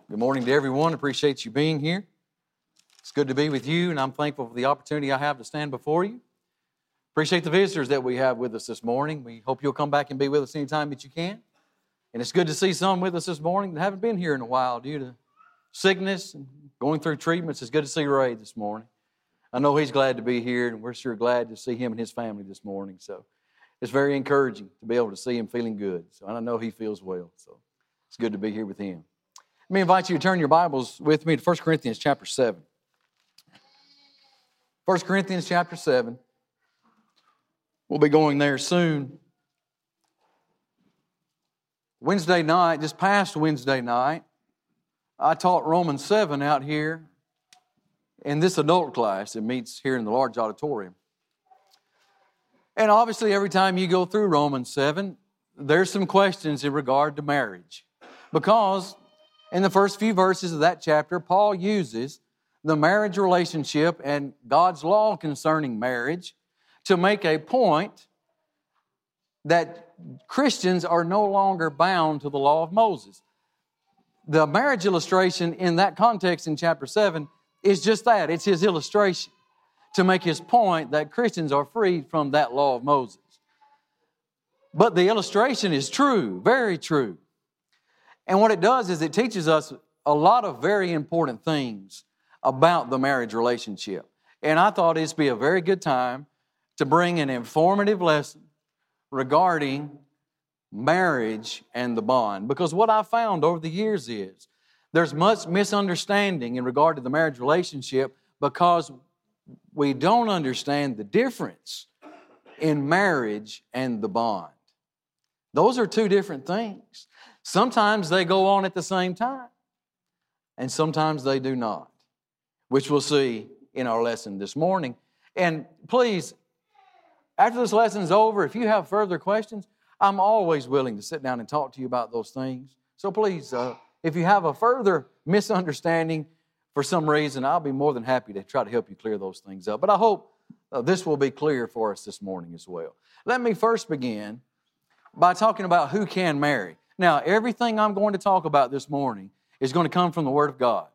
Good morning to everyone. Appreciate you being here. It's good to be with you, and I'm thankful for the opportunity I have to stand before you. Appreciate the visitors that we have with us this morning. We hope you'll come back and be with us anytime that you can. And it's good to see some with us this morning that haven't been here in a while due to sickness and going through treatments. It's good to see Ray this morning. I know he's glad to be here, and we're sure glad to see him and his family this morning. So it's very encouraging to be able to see him feeling good. So I know he feels well. So it's good to be here with him. Let me invite you to turn your Bibles with me to 1 Corinthians chapter 7. 1 Corinthians chapter 7. We'll be going there soon. Wednesday night, this past Wednesday night, I taught Romans 7 out here in this adult class that meets here in the large auditorium. And obviously, every time you go through Romans 7, there's some questions in regard to marriage. Because in the first few verses of that chapter, Paul uses the marriage relationship and God's law concerning marriage to make a point that Christians are no longer bound to the law of Moses. The marriage illustration in that context in chapter 7 is just that. It's his illustration to make his point that Christians are freed from that law of Moses. But the illustration is true, very true. And what it does is it teaches us a lot of very important things about the marriage relationship. And I thought it'd be a very good time to bring an informative lesson regarding marriage and the bond. Because what I found over the years is there's much misunderstanding in regard to the marriage relationship because we don't understand the difference in marriage and the bond. Those are two different things. Sometimes they go on at the same time, and sometimes they do not, which we'll see in our lesson this morning. And please, after this lesson's over, if you have further questions, I'm always willing to sit down and talk to you about those things. So please, if you have a further misunderstanding for some reason, I'll be more than happy to try to help you clear those things up. But I hope this will be clear for us this morning as well. Let me first begin by talking about who can marry. Now, everything I'm going to talk about this morning is going to come from the Word of God.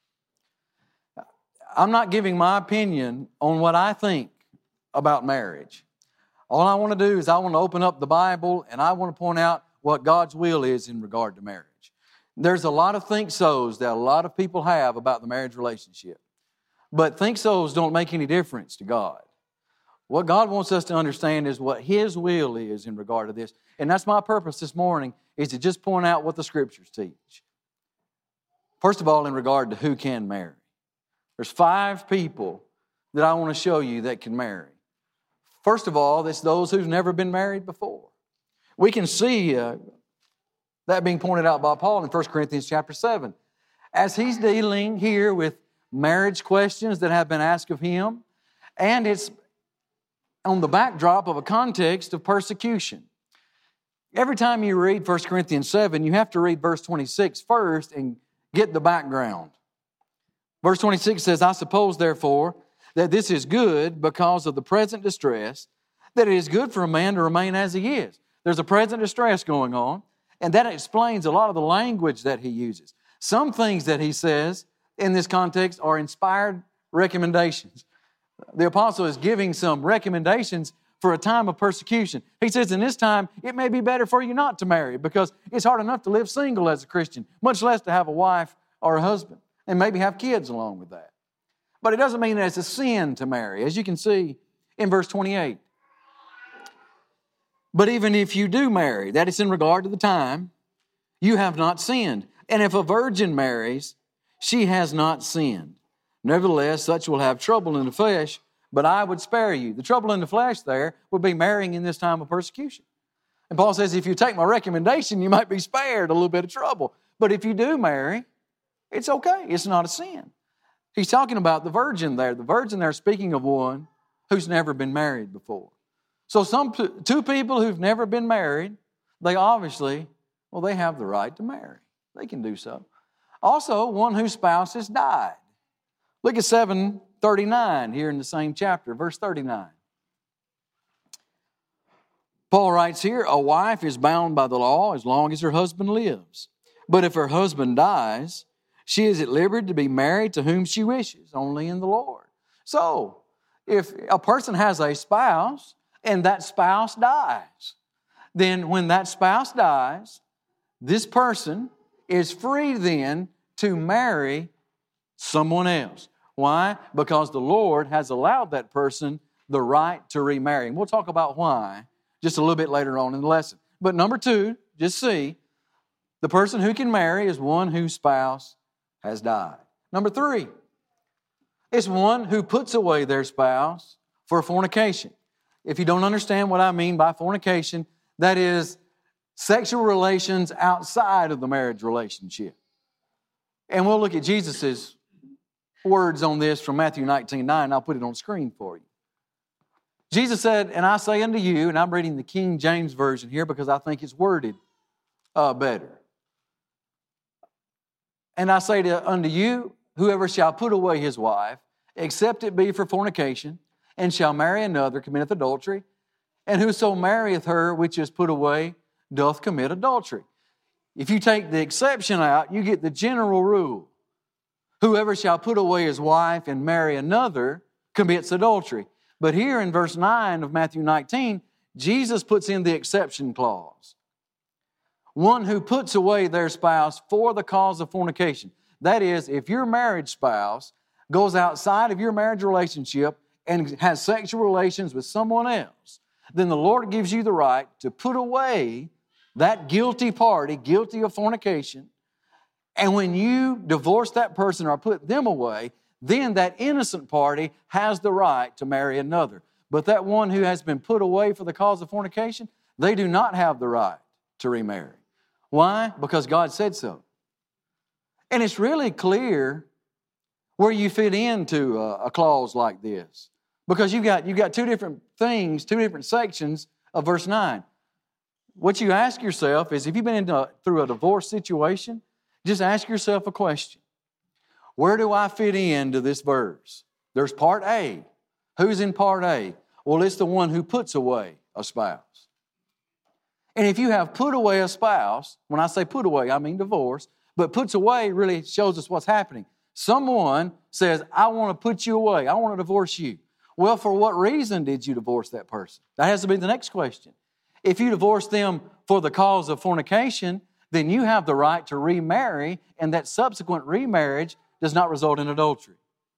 I'm not giving my opinion on what I think about marriage. All I want to do is I want to open up the Bible and I want to point out what God's will is in regard to marriage. There's a lot of think-sos that a lot of people have about the marriage relationship. But think-sos don't make any difference to God. What God wants us to understand is what His will is in regard to this. And that's my purpose this morning, is to just point out what the Scriptures teach. First of all, in regard to who can marry. There's 5 people that I want to show you that can marry. First of all, it's those who've never been married before. We can see that being pointed out by Paul in 1 Corinthians chapter 7. As he's dealing here with marriage questions that have been asked of him, and it's on the backdrop of a context of persecution. Every time you read 1 Corinthians 7, you have to read verse 26 first and get the background. Verse 26 says, I suppose, therefore, that this is good because of the present distress, that it is good for a man to remain as he is. There's a present distress going on, and that explains a lot of the language that he uses. Some things that he says in this context are inspired recommendations. The apostle is giving some recommendations for a time of persecution. He says, in this time, it may be better for you not to marry because it's hard enough to live single as a Christian, much less to have a wife or a husband, and maybe have kids along with that. But it doesn't mean that it's a sin to marry, as you can see in verse 28. But even if you do marry, that is in regard to the time, you have not sinned. And if a virgin marries, she has not sinned. Nevertheless, such will have trouble in the flesh, but I would spare you. The trouble in the flesh there would be marrying in this time of persecution. And Paul says, if you take my recommendation, you might be spared a little bit of trouble. But if you do marry, it's okay. It's not a sin. He's talking about the virgin there. The virgin there speaking of one who's never been married before. So two people who've never been married, they obviously, they have the right to marry. They can do so. Also, one whose spouse has died. Look at 7:39 here in the same chapter, verse 39. Paul writes here, a wife is bound by the law as long as her husband lives. But if her husband dies, She is at liberty to be married to whom she wishes, only in the Lord. So, if a person has a spouse and that spouse dies, then when that spouse dies, this person is free then to marry someone else. Why? Because the Lord has allowed that person the right to remarry. And we'll talk about why just a little bit later on in the lesson. But number two, just see, the person who can marry is one whose spouse has died. Number three, it's one who puts away their spouse for fornication. If you don't understand what I mean by fornication, that is sexual relations outside of the marriage relationship. And we'll look at Jesus' words on this from Matthew 19:9. I'll put it on screen for you. Jesus said, and I say unto you, and I'm reading the King James Version here because I think it's worded better. And I say unto you, whoever shall put away his wife, except it be for fornication, and shall marry another, committeth adultery. And whoso marrieth her which is put away, doth commit adultery. If you take the exception out, you get the general rule. Whoever shall put away his wife and marry another commits adultery. But here in verse 9 of Matthew 19, Jesus puts in the exception clause. One who puts away their spouse for the cause of fornication. That is, if your marriage spouse goes outside of your marriage relationship and has sexual relations with someone else, then the Lord gives you the right to put away that guilty party, guilty of fornication. And when you divorce that person or put them away, then that innocent party has the right to marry another. But that one who has been put away for the cause of fornication, they do not have the right to remarry. Why? Because God said so. And it's really clear where you fit into a clause like this. Because you've got two different things, two different sections of verse 9. What you ask yourself is, if you've been through a divorce situation, just ask yourself a question. Where do I fit into this verse? There's part A. Who's in part A? Well, it's the one who puts away a spouse. And if you have put away a spouse, when I say put away, I mean divorce, but puts away really shows us what's happening. Someone says, I want to put you away. I want to divorce you. Well, for what reason did you divorce that person? That has to be the next question. If you divorce them for the cause of fornication, then you have the right to remarry, and that subsequent remarriage does not result in adultery.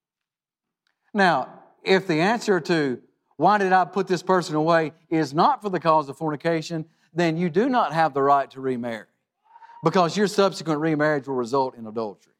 Now, if the answer to why did I put this person away is not for the cause of fornication, then you do not have the right to remarry, because your subsequent remarriage will result in adultery.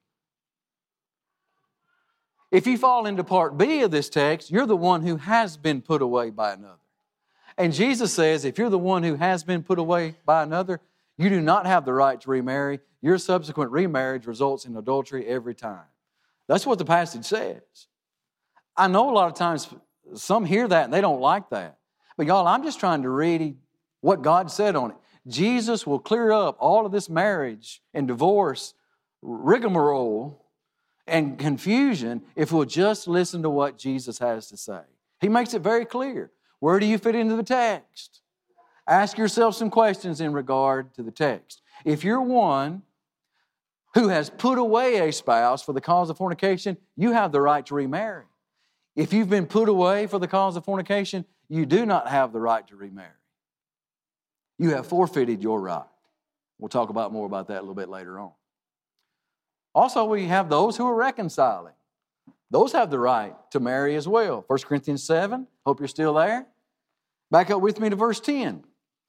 If you fall into part B of this text, you're the one who has been put away by another. And Jesus says, if you're the one who has been put away by another, you do not have the right to remarry. Your subsequent remarriage results in adultery every time. That's what the passage says. I know a lot of times some hear that and they don't like that. But y'all, I'm just trying to read what God said on it. Jesus will clear up all of this marriage and divorce rigmarole and confusion if we'll just listen to what Jesus has to say. He makes it very clear. Where do you fit into the text? Ask yourself some questions in regard to the text. If you're one who has put away a spouse for the cause of fornication, you have the right to remarry. If you've been put away for the cause of fornication, you do not have the right to remarry. You have forfeited your right. We'll talk more about that a little bit later on. Also, we have those who are reconciling. Those have the right to marry as well. 1 Corinthians 7, hope you're still there. Back up with me to verse 10.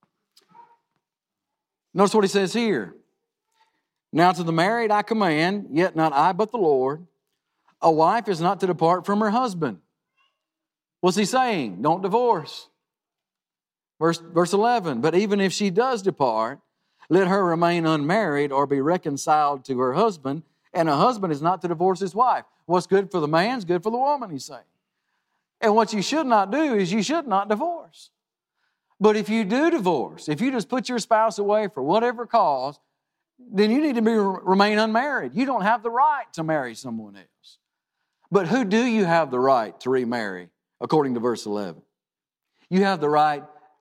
Notice what he says here. Now to the married I command, yet not I but the Lord, a wife is not to depart from her husband. What's he saying? Don't divorce. Verse 11, but even if she does depart, let her remain unmarried or be reconciled to her husband, and a husband is not to divorce his wife. What's good for the man is good for the woman, he's saying. And what you should not do is you should not divorce. But if you do divorce, if you just put your spouse away for whatever cause, then you need to remain unmarried. You don't have the right to marry someone else. But who do you have the right to remarry, according to verse 11? You have the right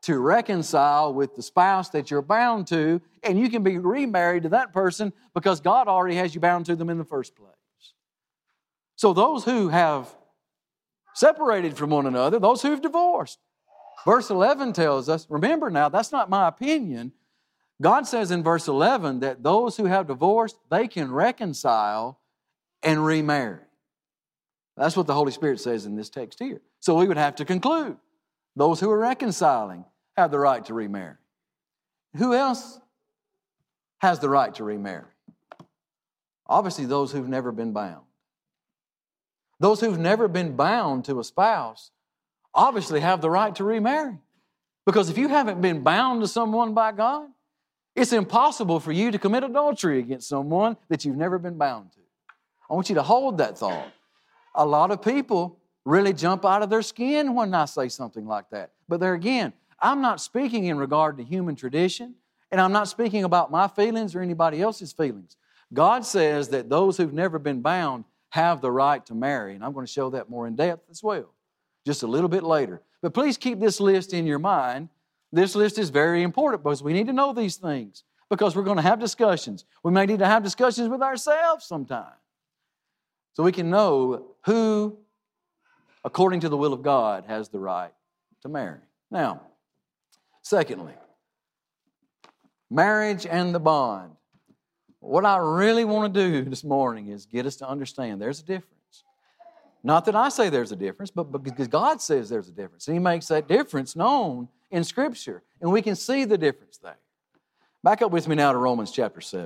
to reconcile with the spouse that you're bound to, and you can be remarried to that person because God already has you bound to them in the first place. So those who have separated from one another, those who've divorced. Verse 11 tells us, remember now, that's not my opinion. God says in verse 11 that those who have divorced, they can reconcile and remarry. That's what the Holy Spirit says in this text here. So we would have to conclude those who are reconciling have the right to remarry. Who else has the right to remarry? Obviously, those who've never been bound. Those who've never been bound to a spouse obviously have the right to remarry. Because if you haven't been bound to someone by God, it's impossible for you to commit adultery against someone that you've never been bound to. I want you to hold that thought. A lot of people really jump out of their skin when I say something like that. But there again, I'm not speaking in regard to human tradition, and I'm not speaking about my feelings or anybody else's feelings. God says that those who've never been bound have the right to marry, and I'm going to show that more in depth as well, just a little bit later. But please keep this list in your mind. This list is very important because we need to know these things because we're going to have discussions. We may need to have discussions with ourselves sometime so we can know who, according to the will of God, has the right to marry. Now, secondly, marriage and the bond. What I really want to do this morning is get us to understand there's a difference. Not that I say there's a difference, but because God says there's a difference. And He makes that difference known in Scripture. And we can see the difference there. Back up with me now to Romans chapter 7.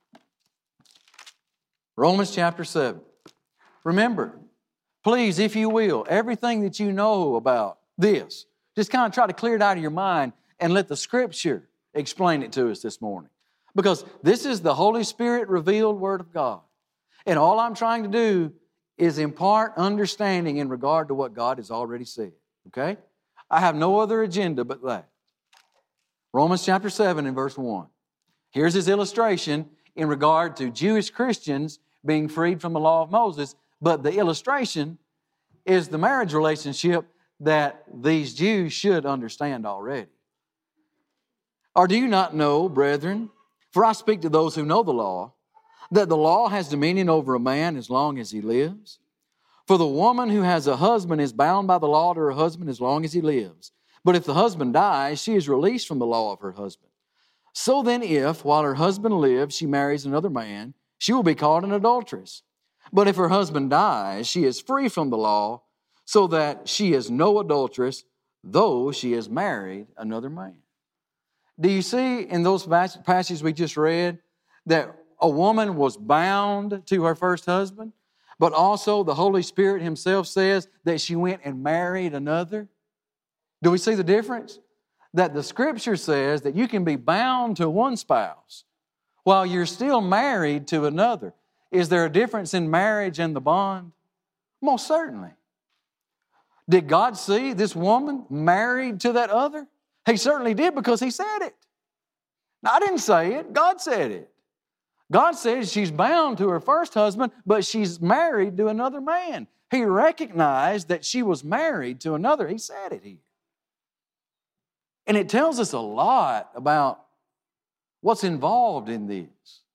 Romans chapter 7. Remember, please, if you will, everything that you know about this, just kind of try to clear it out of your mind and let the Scripture explain it to us this morning. Because this is the Holy Spirit revealed Word of God. And all I'm trying to do is impart understanding in regard to what God has already said. Okay? I have no other agenda but that. Romans chapter 7 and verse 1. Here's his illustration in regard to Jewish Christians being freed from the law of Moses. But the illustration is the marriage relationship that these Jews should understand already. Or do you not know, brethren, for I speak to those who know the law, that the law has dominion over a man as long as he lives? For the woman who has a husband is bound by the law to her husband as long as he lives. But if the husband dies, she is released from the law of her husband. So then if, while her husband lives, she marries another man, she will be called an adulteress. But if her husband dies, she is free from the law, so that she is no adulteress, though she has married another man. Do you see in those passages we just read that a woman was bound to her first husband, but also the Holy Spirit Himself says that she went and married another? Do we see the difference? That the Scripture says that you can be bound to one spouse while you're still married to another. Is there a difference in marriage and the bond? Most certainly. Did God see this woman married to that other? He certainly did because He said it. Now, I didn't say it. God said it. God says she's bound to her first husband, but she's married to another man. He recognized that she was married to another. He said it here. And it tells us a lot about what's involved in this.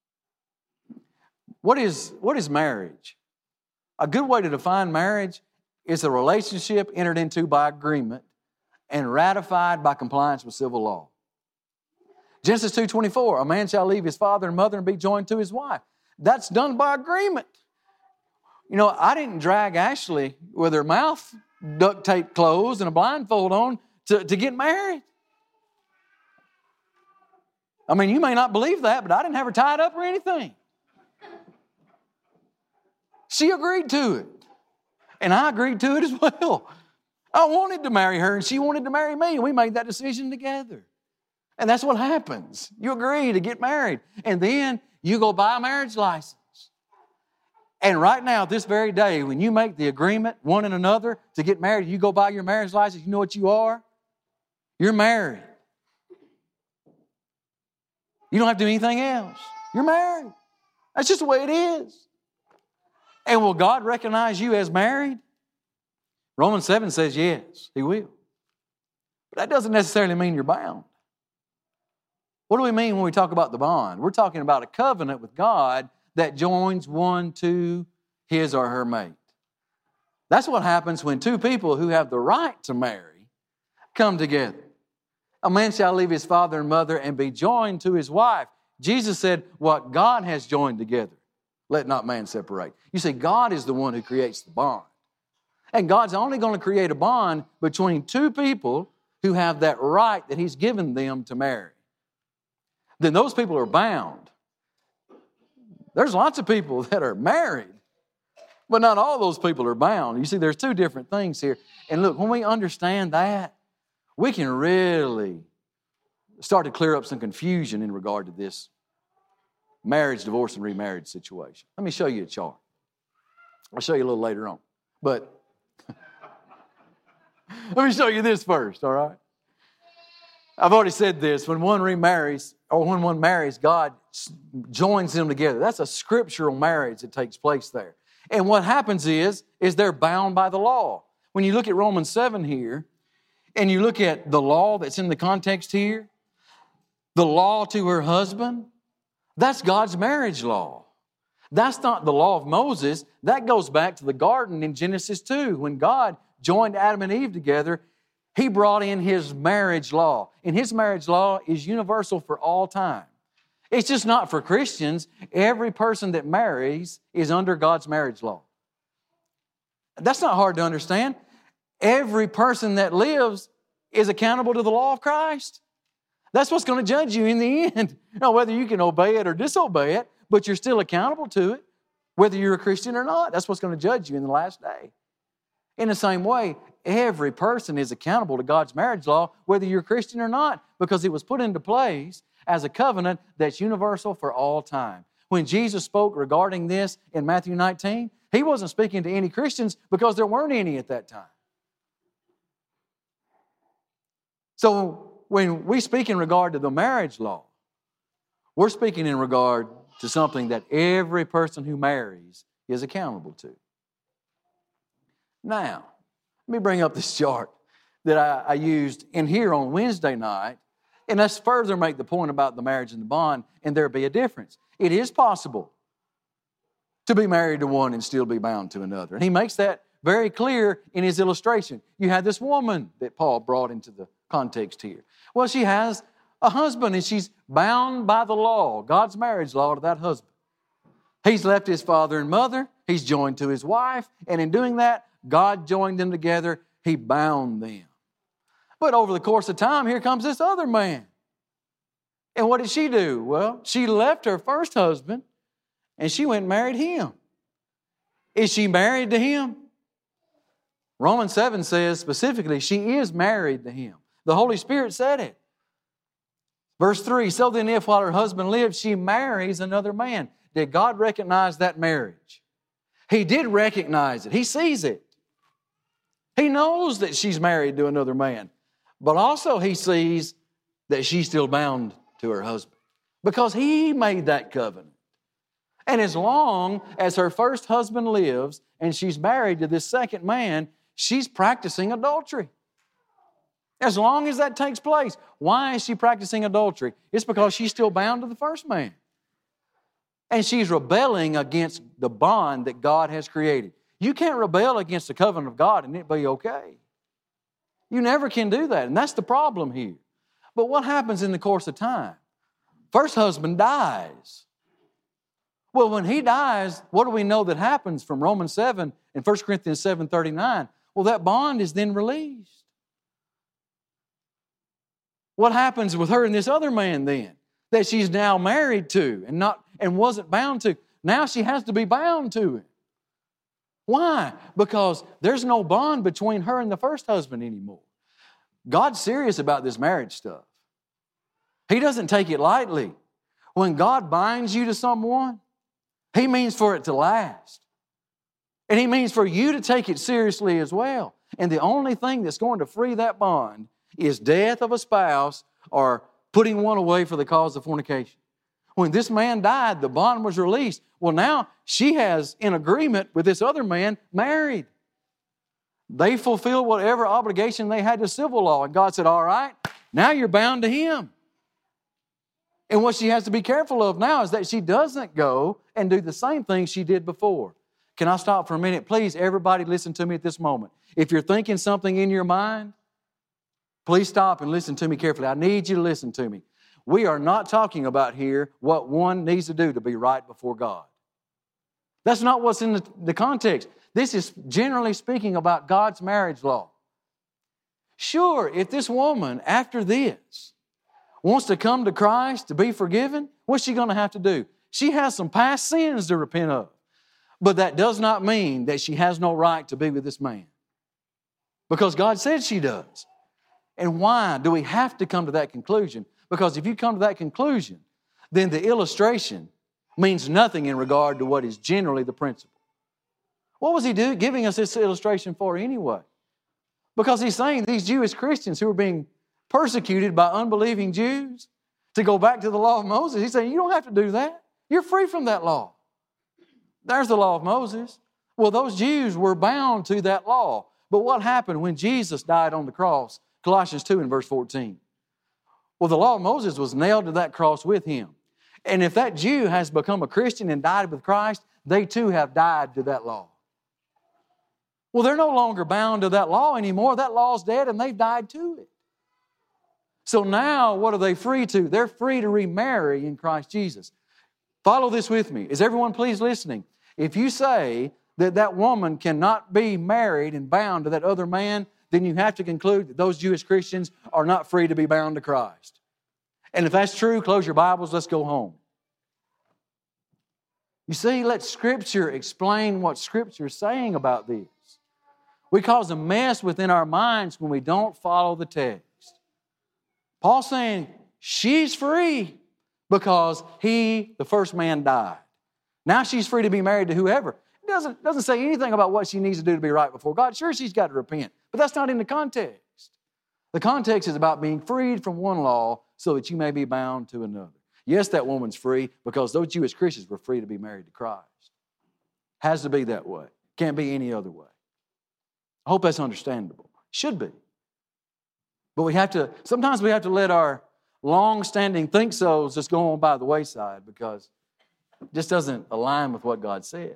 What is marriage? A good way to define marriage is a relationship entered into by agreement and ratified by compliance with civil law. Genesis 2:24, a man shall leave his father and mother and be joined to his wife. That's done by agreement. You know, I didn't drag Ashley with her mouth duct tape closed and a blindfold on to get married. I mean, you may not believe that, but I didn't have her tied up or anything. She agreed to it. And I agreed to it as well. I wanted to marry her and she wanted to marry me. And we made that decision together. And that's what happens. You agree to get married. And then you go buy a marriage license. And right now, this very day, when you make the agreement, one and another, to get married, you go buy your marriage license, you know what you are? You're married. You don't have to do anything else. You're married. That's just the way it is. And will God recognize you as married? Romans 7 says yes, He will. But that doesn't necessarily mean you're bound. What do we mean when we talk about the bond? We're talking about a covenant with God that joins one to his or her mate. That's what happens when two people who have the right to marry come together. A man shall leave his father and mother and be joined to his wife. Jesus said, what God has joined together, let not man separate. You see, God is the one who creates the bond. And God's only going to create a bond between two people who have that right that He's given them to marry. Then those people are bound. There's lots of people that are married, but not all those people are bound. You see, there's two different things here. And look, when we understand that, we can really start to clear up some confusion in regard to this marriage, divorce, and remarriage situation. Let me show you a chart. I'll show you a little later on. But let me show you this first, all right? I've already said this. When one remarries, or when one marries, God joins them together. That's a scriptural marriage that takes place there. And what happens is they're bound by the law. When you look at Romans 7 here, and you look at the law that's in the context here, the law to her husband, that's God's marriage law. That's not the law of Moses. That goes back to the garden in Genesis 2. When God joined Adam and Eve together, He brought in His marriage law. And His marriage law is universal for all time. It's just not for Christians. Every person that marries is under God's marriage law. That's not hard to understand. Every person that lives is accountable to the law of Christ. That's what's going to judge you in the end. Now, whether you can obey it or disobey it, but you're still accountable to it, whether you're a Christian or not. That's what's going to judge you in the last day. In the same way, every person is accountable to God's marriage law, whether you're a Christian or not, because it was put into place as a covenant that's universal for all time. When Jesus spoke regarding this in Matthew 19, He wasn't speaking to any Christians because there weren't any at that time. So when we speak in regard to the marriage law, we're speaking in regard to something that every person who marries is accountable to. Now, let me bring up this chart that I used in here on Wednesday night, and let's further make the point about the marriage and the bond, and there be a difference. It is possible to be married to one and still be bound to another. And he makes that very clear in his illustration. You had this woman that Paul brought into the context here. Well, she has a husband, and she's bound by the law, God's marriage law, to that husband. He's left his father and mother. He's joined to his wife. And in doing that, God joined them together. He bound them. But over the course of time, here comes this other man. And what did she do? Well, she left her first husband, and she went and married him. Is she married to him? Romans 7 says specifically she is married to him. The Holy Spirit said it. Verse 3, so then if while her husband lives, she marries another man. Did God recognize that marriage? He did recognize it. He sees it. He knows that she's married to another man. But also He sees that she's still bound to her husband because He made that covenant. And as long as her first husband lives and she's married to this second man, she's practicing adultery. As long as that takes place. Why is she practicing adultery? It's because she's still bound to the first man. And she's rebelling against the bond that God has created. You can't rebel against the covenant of God and it be okay. You never can do that, and that's the problem here. But what happens in the course of time? First husband dies. Well, when he dies, what do we know that happens from Romans 7 and 1 Corinthians 7:39? Well, that bond is then released. What happens with her and this other man then? That she's now married to and wasn't bound to. Now she has to be bound to it. Why? Because there's no bond between her and the first husband anymore. God's serious about this marriage stuff. He doesn't take it lightly. When God binds you to someone, He means for it to last. And He means for you to take it seriously as well. And the only thing that's going to free that bond is death of a spouse or putting one away for the cause of fornication. When this man died, the bond was released. Well, now she has, in agreement with this other man, married. They fulfilled whatever obligation they had to civil law. And God said, all right, now you're bound to Him. And what she has to be careful of now is that she doesn't go and do the same thing she did before. Can I stop for a minute? Please, everybody listen to me at this moment. If you're thinking something in your mind, please stop and listen to me carefully. I need you to listen to me. We are not talking about here what one needs to do to be right before God. That's not what's in the context. This is generally speaking about God's marriage law. Sure, if this woman, after this, wants to come to Christ to be forgiven, what's she going to have to do? She has some past sins to repent of. But that does not mean that she has no right to be with this man. Because God said she does. And why do we have to come to that conclusion? Because if you come to that conclusion, then the illustration means nothing in regard to what is generally the principle. What was He giving us this illustration for anyway? Because He's saying these Jewish Christians who are being persecuted by unbelieving Jews to go back to the law of Moses, He's saying you don't have to do that. You're free from that law. There's the law of Moses. Well, those Jews were bound to that law. But what happened when Jesus died on the cross? Colossians 2 and verse 14. Well, the law of Moses was nailed to that cross with Him. And if that Jew has become a Christian and died with Christ, they too have died to that law. Well, they're no longer bound to that law anymore. That law's dead and they've died to it. So now what are they free to? They're free to remarry in Christ Jesus. Follow this with me. Is everyone please listening? If you say that that woman cannot be married and bound to that other man, then you have to conclude that those Jewish Christians are not free to be bound to Christ. And if that's true, close your Bibles, let's go home. You see, let Scripture explain what Scripture is saying about this. We cause a mess within our minds when we don't follow the text. Paul's saying she's free because he, the first man, died. Now she's free to be married to whoever. It doesn't say anything about what she needs to do to be right before God. Sure, she's got to repent, but that's not in the context. The context is about being freed from one law so that you may be bound to another. Yes, that woman's free because those Jewish Christians were free to be married to Christ. Has to be that way. Can't be any other way. I hope that's understandable. Should be. But sometimes we have to let our long-standing think-sos just go on by the wayside because it just doesn't align with what God said.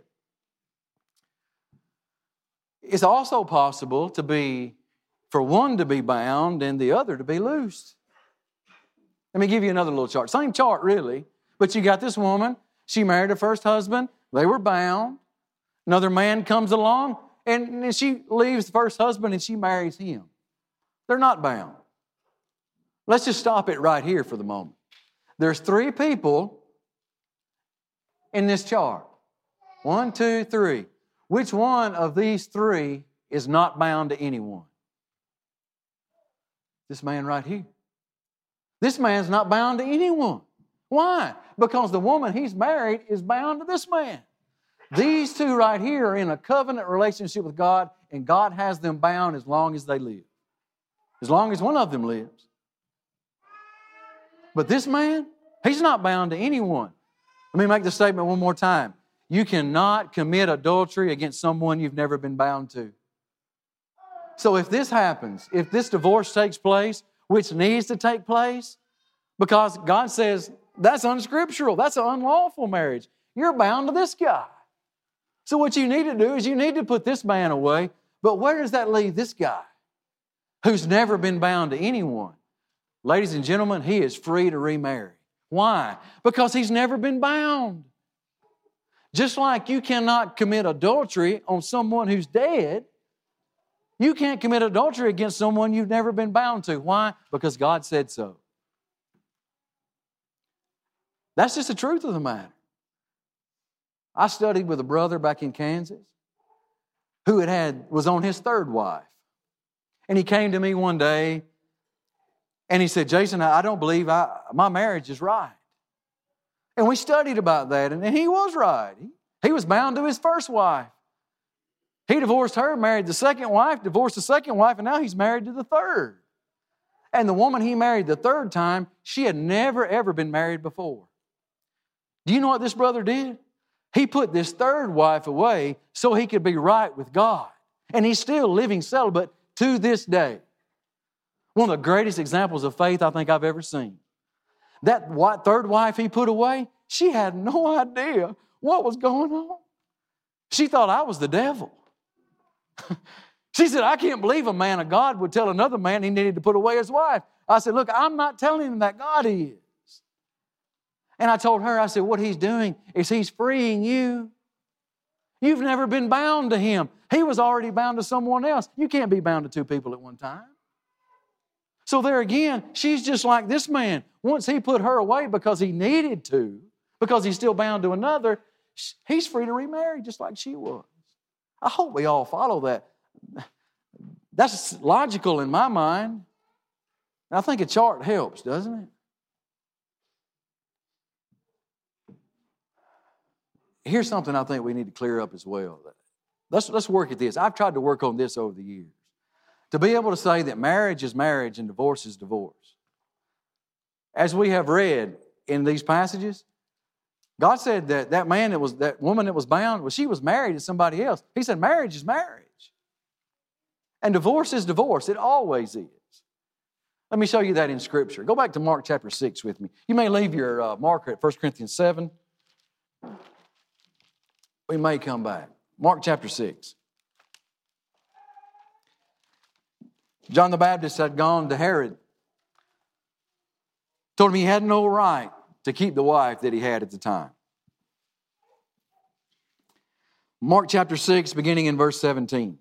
It's also possible for one to be bound and the other to be loosed. Let me give you another little chart. Same chart, really. But you got this woman. She married her first husband. They were bound. Another man comes along, and she leaves the first husband and she marries him. They're not bound. Let's just stop it right here for the moment. There's 3 people in this chart. 1, 2, 3. Which one of these 3 is not bound to anyone? This man right here. This man's not bound to anyone. Why? Because the woman he's married is bound to this man. These 2 right here are in a covenant relationship with God, and God has them bound as long as they live. As long as one of them lives. But this man, he's not bound to anyone. Let me make the statement one more time. You cannot commit adultery against someone you've never been bound to. So if this happens, if this divorce takes place, which needs to take place, because God says that's unscriptural, that's an unlawful marriage, you're bound to this guy. So what you need to do is you need to put this man away, but where does that leave this guy who's never been bound to anyone? Ladies and gentlemen, he is free to remarry. Why? Because he's never been bound. Just like you cannot commit adultery on someone who's dead, you can't commit adultery against someone you've never been bound to. Why? Because God said so. That's just the truth of the matter. I studied with a brother back in Kansas who was on his 3rd wife. And he came to me one day and he said, Jason, I don't believe my marriage is right. And we studied about that, and he was right. He was bound to his first wife. He divorced her, married the second wife, divorced the second wife, and now he's married to the third. And the woman he married the 3rd time, she had never, ever been married before. Do you know what this brother did? He put this 3rd wife away so he could be right with God And he's still living celibate to this day. One of the greatest examples of faith I think I've ever seen. That third wife he put away, she had no idea what was going on. She thought I was the devil. She said, I can't believe a man of God would tell another man he needed to put away his wife. I said, look, I'm not telling him that, God is. And I told her, I said, what he's doing is he's freeing you. You've never been bound to him. He was already bound to someone else. You can't be bound to two people at one time. So there again, she's just like this man. Once he put her away because he needed to, because he's still bound to another, he's free to remarry just like she was. I hope we all follow that. That's logical in my mind. I think a chart helps, doesn't it? Here's something I think we need to clear up as well. Let's work at this. I've tried to work on this over the years. To be able to say that marriage is marriage and divorce is divorce. As we have read in these passages, God said that that woman that was bound, well, she was married to somebody else. He said marriage is marriage. And divorce is divorce. It always is. Let me show you that in Scripture. Go back to Mark chapter 6 with me. You may leave your marker at 1 Corinthians 7. We may come back. Mark chapter 6. John the Baptist had gone to Herod. Told him he had no right to keep the wife that he had at the time. Mark chapter 6, beginning in verse 17.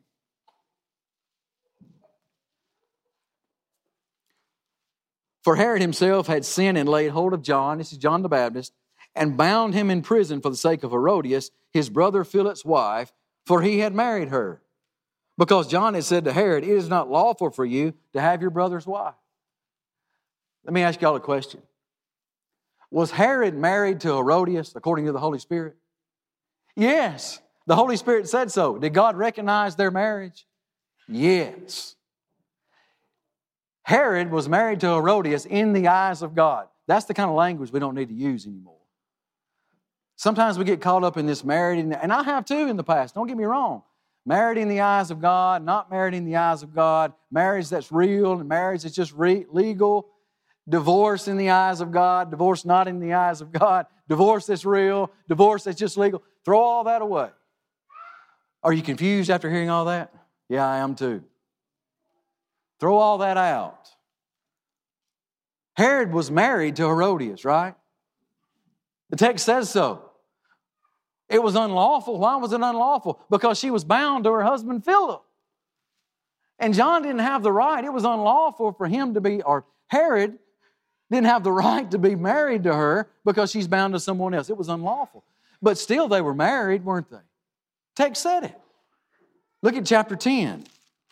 For Herod himself had sinned and laid hold of John, this is John the Baptist, and bound him in prison for the sake of Herodias, his brother Philip's wife, for he had married her. Because John had said to Herod, it is not lawful for you to have your brother's wife. Let me ask y'all a question. Was Herod married to Herodias according to the Holy Spirit? Yes. The Holy Spirit said so. Did God recognize their marriage? Yes. Herod was married to Herodias in the eyes of God. That's the kind of language we don't need to use anymore. Sometimes we get caught up in this married, and I have too in the past, don't get me wrong. Married in the eyes of God, not married in the eyes of God, marriage that's real and marriage that's just legal, divorce in the eyes of God, divorce not in the eyes of God, divorce that's real, divorce that's just legal. Throw all that away. Are you confused after hearing all that? Yeah, I am too. Throw all that out. Herod was married to Herodias, right? The text says so. It was unlawful. Why was it unlawful? Because she was bound to her husband Philip. And John didn't have the right. It was unlawful for him to be, or Herod didn't have the right to be married to her because she's bound to someone else. It was unlawful. But still they were married, weren't they? Text said it. Look at chapter 10.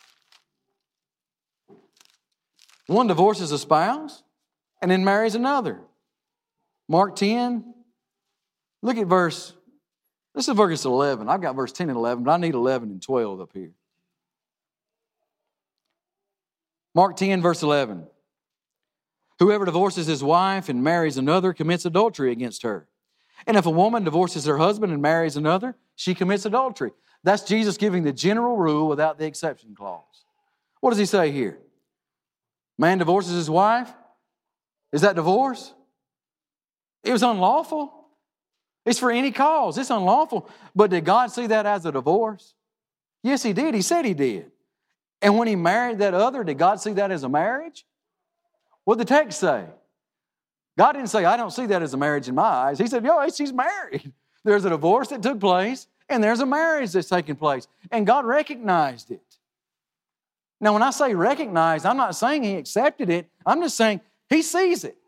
One divorces a spouse and then marries another. Mark 10. Look at this is verse 11. I've got verse 10 and 11, but I need 11 and 12 up here. Mark 10, verse 11. Whoever divorces his wife and marries another commits adultery against her. And if a woman divorces her husband and marries another, she commits adultery. That's Jesus giving the general rule without the exception clause. What does he say here? Man divorces his wife. Is that divorce? It was unlawful. It's for any cause. It's unlawful. But did God see that as a divorce? Yes, He did. He said He did. And when He married that other, did God see that as a marriage? What did the text say? God didn't say, I don't see that as a marriage in my eyes. He said, yo, she's married. There's a divorce that took place, and there's a marriage that's taken place. And God recognized it. Now, when I say recognized, I'm not saying He accepted it. I'm just saying He sees it.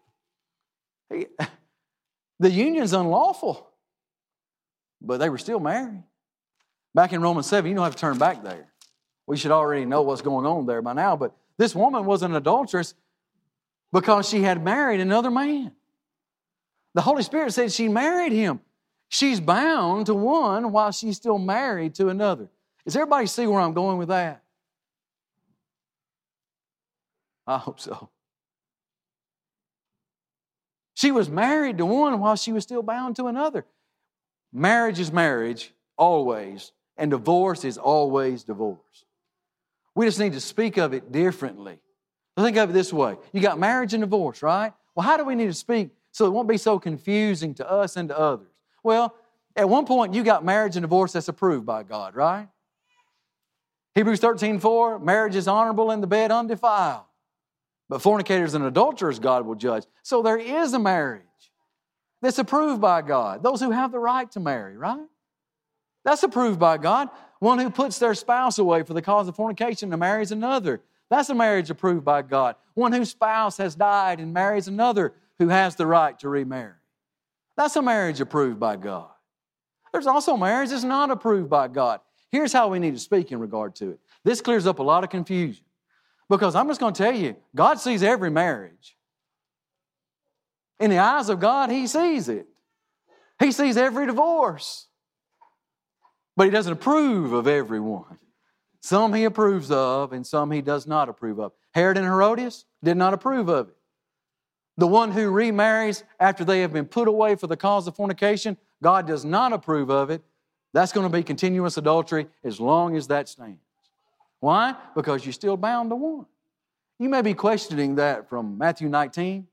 The union's unlawful, but they were still married. Back in Romans 7, you don't have to turn back there. We should already know what's going on there by now, but this woman was an adulteress because she had married another man. The Holy Spirit said she married him. She's bound to one while she's still married to another. Does everybody see where I'm going with that? I hope so. She was married to one while she was still bound to another. Marriage is marriage, always, and divorce is always divorce. We just need to speak of it differently. Think of it this way. You got marriage and divorce, right? Well, how do we need to speak so it won't be so confusing to us and to others? Well, at one point, you got marriage and divorce that's approved by God, right? Hebrews 13:4, marriage is honorable and the bed undefiled. But fornicators and adulterers God will judge. So there is a marriage that's approved by God. Those who have the right to marry, right? That's approved by God. One who puts their spouse away for the cause of fornication and marries another. That's a marriage approved by God. One whose spouse has died and marries another who has the right to remarry. That's a marriage approved by God. There's also marriage that's not approved by God. Here's how we need to speak in regard to it. This clears up a lot of confusion. Because I'm just going to tell you, God sees every marriage. In the eyes of God, He sees it. He sees every divorce. But He doesn't approve of every one. Some He approves of and some He does not approve of. Herod and Herodias did not approve of it. The one who remarries after they have been put away for the cause of fornication, God does not approve of it. That's going to be continuous adultery as long as that stands. Why? Because you're still bound to one. You may be questioning that from Matthew 19.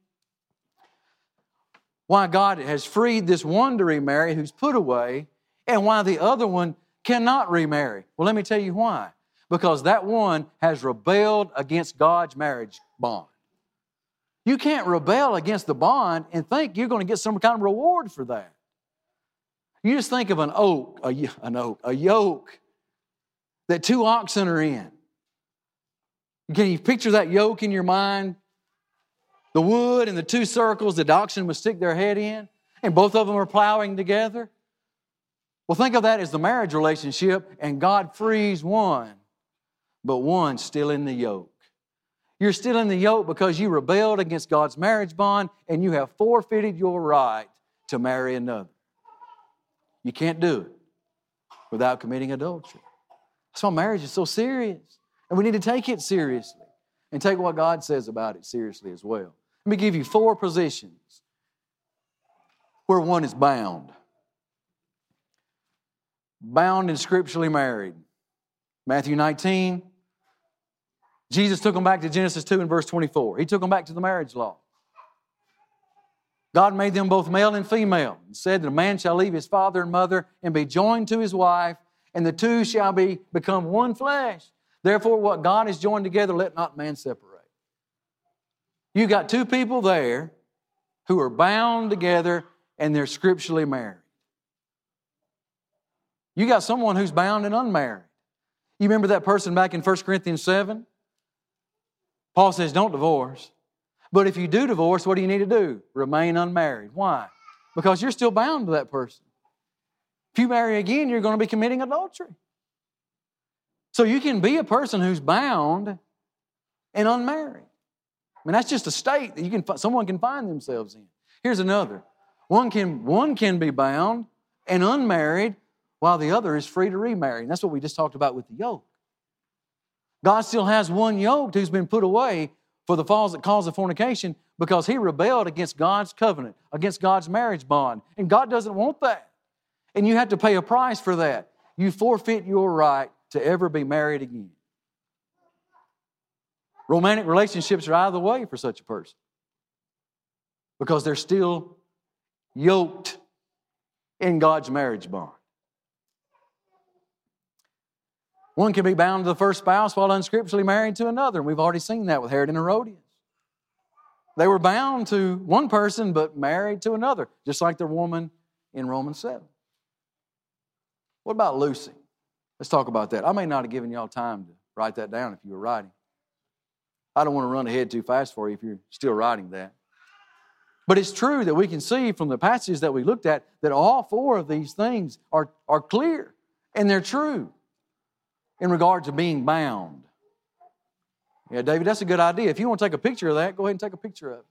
Why God has freed this one to remarry who's put away, and why the other one cannot remarry. Well, let me tell you why. Because that one has rebelled against God's marriage bond. You can't rebel against the bond and think you're going to get some kind of reward for that. You just think of a yoke that two oxen are in. Can you picture that yoke in your mind? The wood and the two circles that the oxen would stick their head in, and both of them are plowing together. Well, think of that as the marriage relationship, and God frees one, but one's still in the yoke. You're still in the yoke because you rebelled against God's marriage bond, and you have forfeited your right to marry another. You can't do it without committing adultery. That's why marriage is so serious. And we need to take it seriously and take what God says about it seriously as well. Let me give you 4 positions where one is bound. Bound and scripturally married. Matthew 19, Jesus took them back to Genesis 2 and verse 24. He took them back to the marriage law. God made them both male and female and said that a man shall leave his father and mother and be joined to his wife, and the two shall become one flesh. Therefore, what God has joined together, let not man separate. You got 2 people there who are bound together and they're scripturally married. You got someone who's bound and unmarried. You remember that person back in 1 Corinthians 7? Paul says, don't divorce. But if you do divorce, what do you need to do? Remain unmarried. Why? Because you're still bound to that person. If you marry again, you're going to be committing adultery. So you can be a person who's bound and unmarried. I mean, that's just a state that someone can find themselves in. Here's another. One can be bound and unmarried while the other is free to remarry. And that's what we just talked about with the yoke. God still has one yoked who's been put away for the cause of fornication because he rebelled against God's covenant, against God's marriage bond. And God doesn't want that. And you have to pay a price for that. You forfeit your right to ever be married again. Romantic relationships are out of the way for such a person because they're still yoked in God's marriage bond. One can be bound to the first spouse while unscripturally married to another. And we've already seen that with Herod and Herodias. They were bound to one person but married to another, just like the woman in Romans 7. What about loosing? Let's talk about that. I may not have given y'all time to write that down if you were writing. I don't want to run ahead too fast for you if you're still writing that. But it's true that we can see from the passages that we looked at that all 4 of these things are clear and they're true in regard to being bound. Yeah, David, that's a good idea. If you want to take a picture of that, go ahead and take a picture of it.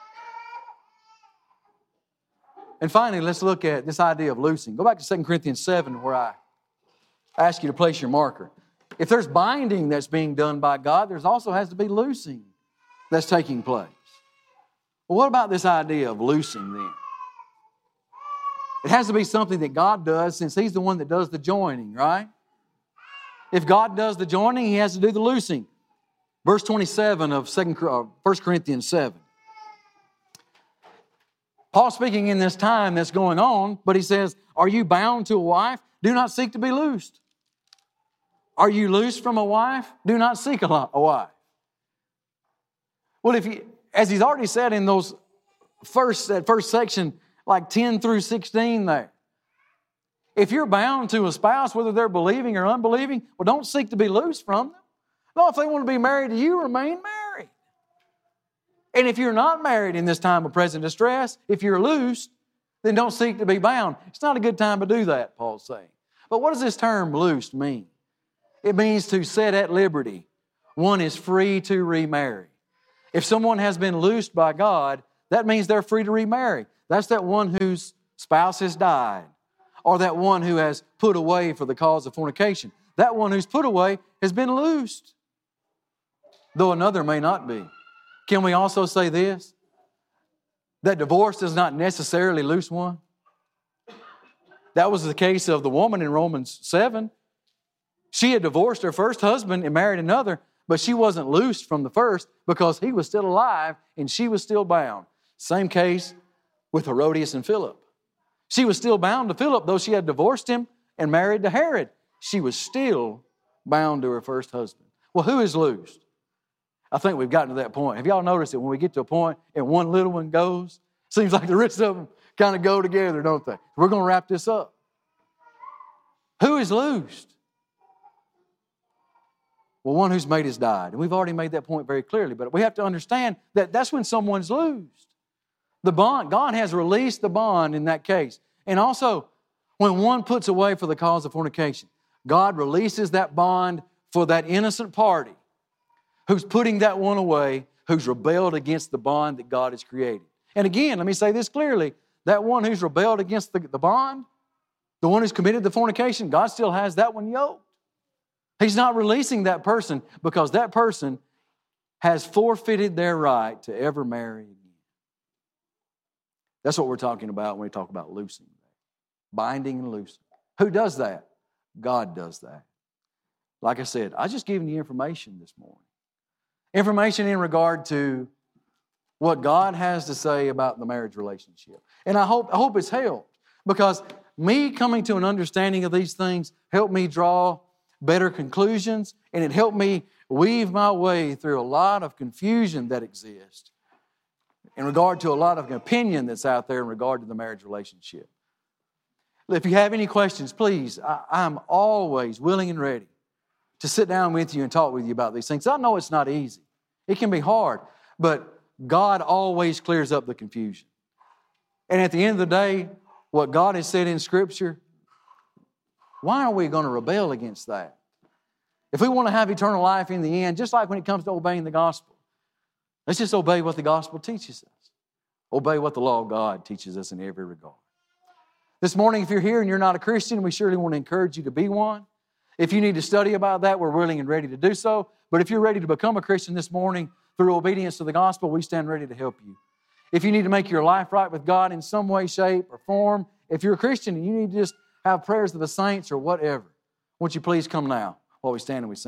And finally, let's look at this idea of loosing. Go back to 2 Corinthians 7 where I ask you to place your marker. If there's binding that's being done by God, there also has to be loosing that's taking place. Well, what about this idea of loosing then? It has to be something that God does since He's the one that does the joining, right? If God does the joining, He has to do the loosing. Verse 27 of 1 Corinthians 7. Paul speaking in this time that's going on, but he says, are you bound to a wife? Do not seek to be loosed. Are you loosed from a wife? Do not seek a wife. Well, as he's already said in that first section, like 10 through 16 there, if you're bound to a spouse, whether they're believing or unbelieving, well, don't seek to be loose from them. No, if they want to be married to you, remain married. And if you're not married in this time of present distress, if you're loosed, then don't seek to be bound. It's not a good time to do that, Paul's saying. But what does this term loosed mean? It means to set at liberty. One is free to remarry. If someone has been loosed by God, that means they're free to remarry. That's that one whose spouse has died, or that one who has put away for the cause of fornication. That one who's put away has been loosed, though another may not be. Can we also say this? That divorce does not necessarily loose one. That was the case of the woman in Romans 7. She had divorced her first husband and married another, but she wasn't loosed from the first because he was still alive and she was still bound. Same case with Herodias and Philip. She was still bound to Philip, though she had divorced him and married to Herod. She was still bound to her first husband. Well, who is loosed? I think we've gotten to that point. Have y'all noticed that when we get to a point and one little one goes, seems like the rest of them kind of go together, don't they? We're going to wrap this up. Who is loosed? Well, one whose mate has died. And we've already made that point very clearly, but we have to understand that that's when someone's loosed. The bond, God has released the bond in that case. And also, when one puts away for the cause of fornication, God releases that bond for that innocent party who's putting that one away, who's rebelled against the bond that God has created. And again, let me say this clearly, that one who's rebelled against the bond, the one who's committed the fornication, God still has that one yoked. He's not releasing that person because that person has forfeited their right to ever marry again. That's what we're talking about when we talk about loosing. Binding and loosing. Who does that? God does that. Like I said, I just giving you information this morning. Information in regard to what God has to say about the marriage relationship. And I hope it's helped, because me coming to an understanding of these things helped me draw better conclusions, and it helped me weave my way through a lot of confusion that exists in regard to a lot of opinion that's out there in regard to the marriage relationship. If you have any questions, please, I'm always willing and ready to sit down with you and talk with you about these things. I know it's not easy. It can be hard, but God always clears up the confusion. And at the end of the day, what God has said in Scripture, why are we going to rebel against that? If we want to have eternal life in the end, just like when it comes to obeying the gospel, let's just obey what the gospel teaches us. Obey what the law of God teaches us in every regard. This morning, if you're here and you're not a Christian, we surely want to encourage you to be one. If you need to study about that, we're willing and ready to do so. But if you're ready to become a Christian this morning through obedience to the gospel, we stand ready to help you. If you need to make your life right with God in some way, shape, or form, if you're a Christian and you need to just have prayers of the saints or whatever, won't you please come now while we stand and we sing.